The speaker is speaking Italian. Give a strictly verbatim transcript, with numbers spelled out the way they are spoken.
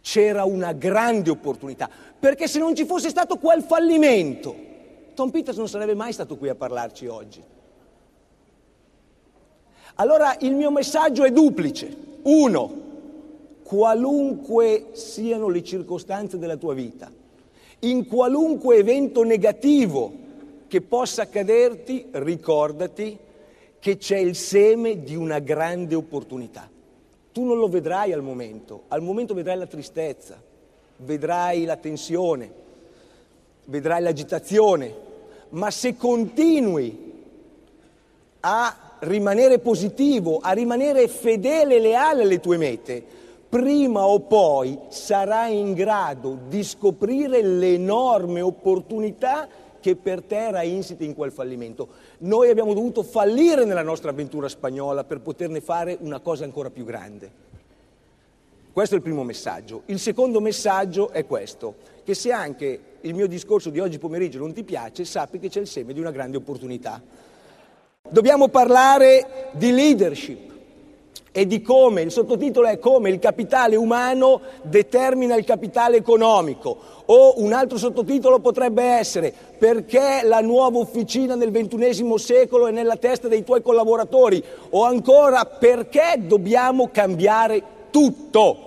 c'era una grande opportunità, perché se non ci fosse stato quel fallimento, Tom Peters non sarebbe mai stato qui a parlarci oggi. Allora il mio messaggio è duplice. Uno, qualunque siano le circostanze della tua vita, in qualunque evento negativo che possa accaderti, ricordati che c'è il seme di una grande opportunità. Tu non lo vedrai al momento, al momento vedrai la tristezza, vedrai la tensione, vedrai l'agitazione, ma se continui a rimanere positivo, a rimanere fedele e leale alle tue mete, prima o poi sarai in grado di scoprire l'enorme opportunità che per te era insita in quel fallimento. Noi abbiamo dovuto fallire nella nostra avventura spagnola per poterne fare una cosa ancora più grande. Questo è il primo messaggio. Il secondo messaggio è questo, che se anche il mio discorso di oggi pomeriggio non ti piace, sappi che c'è il seme di una grande opportunità. Dobbiamo parlare di leadership e di come, il sottotitolo è come il capitale umano determina il capitale economico, o un altro sottotitolo potrebbe essere perché la nuova officina nel ventunesimo secolo è nella testa dei tuoi collaboratori, o ancora perché dobbiamo cambiare tutto.